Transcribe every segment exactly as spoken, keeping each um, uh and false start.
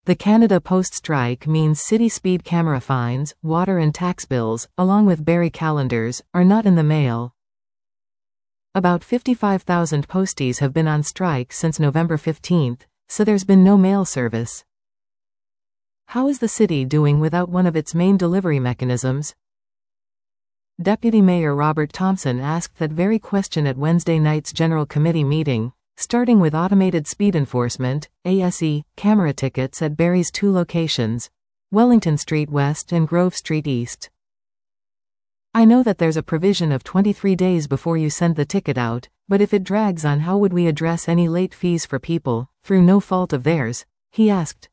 The Canada Post strike means city speed camera fines, water and tax bills, along with Barrie calendars, are not in the mail. About fifty-five thousand posties have been on strike since November fifteenth, so there's been no mail service. How is the city doing without one of its main delivery mechanisms? Deputy Mayor Robert Thompson asked that very question at Wednesday night's General Committee meeting, starting with automated speed enforcement, A S E, camera tickets at Barrie's two locations, Wellington Street West and Grove Street East. I know that there's a provision of twenty-three days before you send the ticket out, but if it drags on, how would we address any late fees for people, through no fault of theirs? He asked.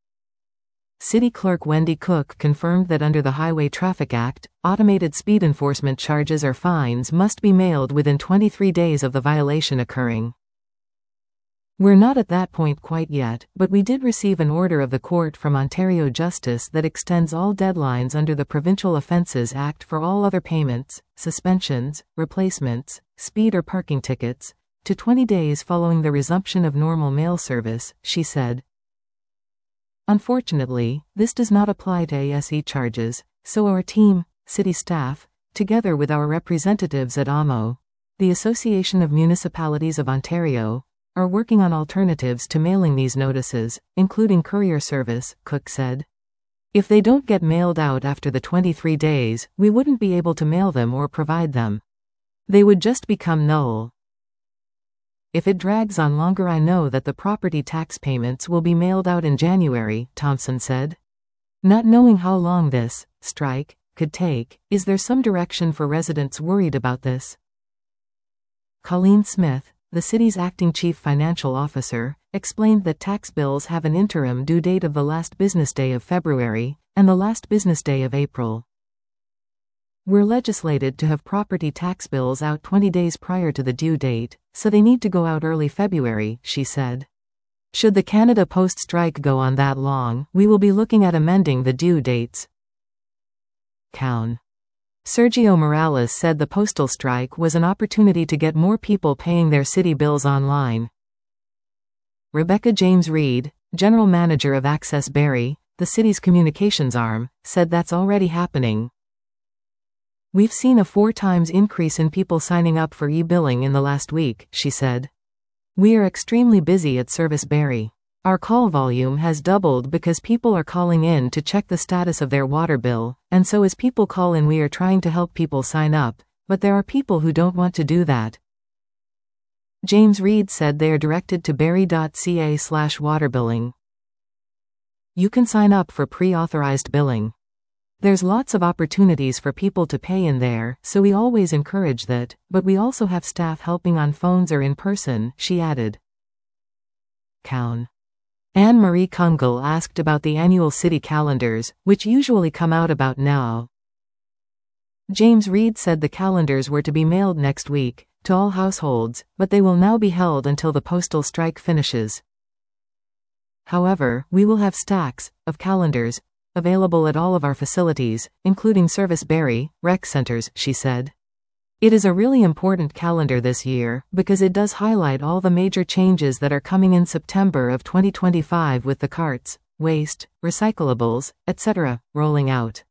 City Clerk Wendy Cook confirmed that under the Highway Traffic Act, automated speed enforcement charges or fines must be mailed within twenty-three days of the violation occurring. We're not at that point quite yet, but we did receive an order of the Court from Ontario Justice that extends all deadlines under the Provincial Offences Act for all other payments, suspensions, replacements, speed or parking tickets, to twenty days following the resumption of normal mail service, she said. Unfortunately, this does not apply to A S E charges, so our team, city staff, together with our representatives at A M O, the Association of Municipalities of Ontario, are working on alternatives to mailing these notices, including courier service, Cook said. If they don't get mailed out after the twenty-three days, we wouldn't be able to mail them or provide them. They would just become null. If it drags on longer, I know that the property tax payments will be mailed out in January, Thompson said. Not knowing how long this strike could take, is there some direction for residents worried about this? Colleen Smith, the city's acting chief financial officer, explained that tax bills have an interim due date of the last business day of February and the last business day of April. We're legislated to have property tax bills out twenty days prior to the due date, so they need to go out early February, she said. Should the Canada Post strike go on that long, we will be looking at amending the due dates. Cown. Sergio Morales said the postal strike was an opportunity to get more people paying their city bills online. Rebecca James Reed, general manager of Access Barrie, the city's communications arm, said that's already happening. We've seen a four times increase in people signing up for e-billing in the last week, she said. We are extremely busy at Service Barrie. Our call volume has doubled because people are calling in to check the status of their water bill, and so as people call in we are trying to help people sign up, but there are people who don't want to do that. James Reed said they are directed to barrie dot c a slash waterbilling. You can sign up for pre-authorized billing. There's lots of opportunities for people to pay in there, so we always encourage that, but we also have staff helping on phones or in person, she added. Cown. Anne-Marie Kungle asked about the annual city calendars, which usually come out about now. James Reed said the calendars were to be mailed next week, to all households, but they will now be held until the postal strike finishes. However, we will have stacks of calendars available at all of our facilities, including Service Barrie, rec centers, she said. It is a really important calendar this year, because it does highlight all the major changes that are coming in September of twenty twenty-five with the carts, waste, recyclables, et cetera, rolling out.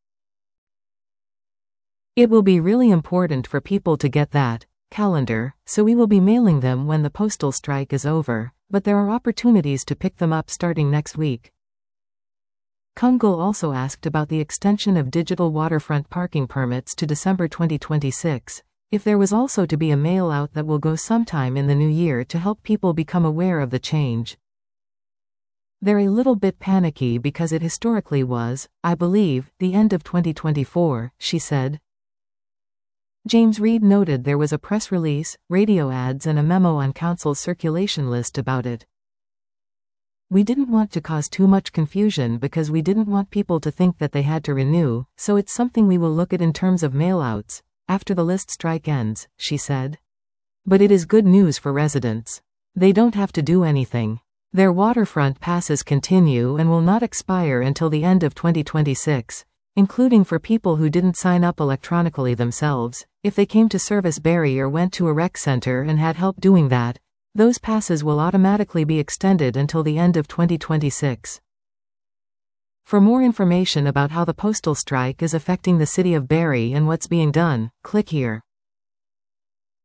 It will be really important for people to get that calendar, so we will be mailing them when the postal strike is over, but there are opportunities to pick them up starting next week. Kungle also asked about the extension of digital waterfront parking permits to December twenty twenty-six, if there was also to be a mail-out that will go sometime in the new year to help people become aware of the change. They're a little bit panicky because it historically was, I believe, the end of twenty twenty-four, she said. James Reed noted there was a press release, radio ads and a memo on council's circulation list about it. We didn't want to cause too much confusion because we didn't want people to think that they had to renew, so it's something we will look at in terms of mail-outs after the list strike ends, she said. But it is good news for residents. They don't have to do anything. Their waterfront passes continue and will not expire until the end of twenty twenty-six, including for people who didn't sign up electronically themselves. If they came to Service Barrie or went to a rec center and had help doing that, those passes will automatically be extended until the end of twenty twenty-six. For more information about how the postal strike is affecting the city of Barrie and what's being done, click here.